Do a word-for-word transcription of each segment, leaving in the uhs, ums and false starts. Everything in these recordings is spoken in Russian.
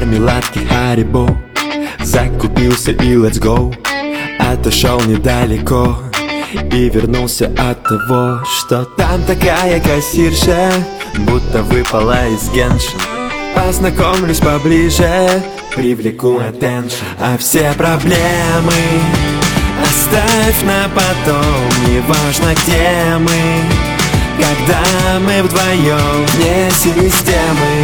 мармеладки Харибо. Закупился и let's go. Отошел недалеко и вернулся от того, что там такая кассирша, будто выпала из Геншин. Познакомлюсь поближе, привлеку attention. А все проблемы оставь на потом. Неважно, где мы, когда мы вдвоем вне системы.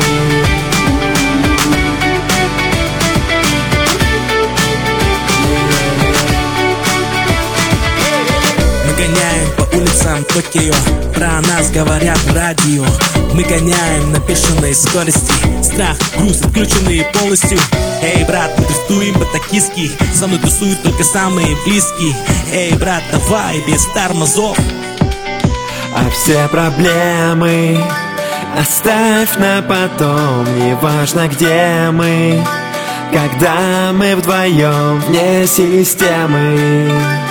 Гоняем по улицам Токио, про нас говорят в радио. Мы гоняем на бешеной скорости, страх, груз отключенные полностью. Эй, брат, мы тестуем по-токийски, со мной тусуют только самые близкие. Эй, брат, давай без тормозов. А все проблемы оставь на потом. Неважно, где мы, когда мы вдвоем вне системы.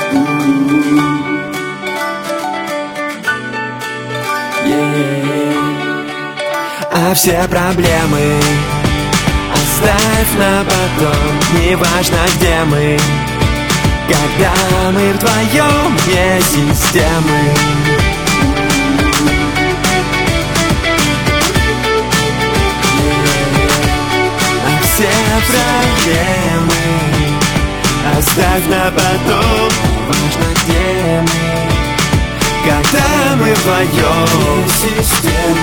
А все проблемы оставь на потом. Неважно, где мы, когда мы вдвоем вне системы. А все проблемы оставь на потом. Неважно, где мы, когда мы вдвоем вне системы.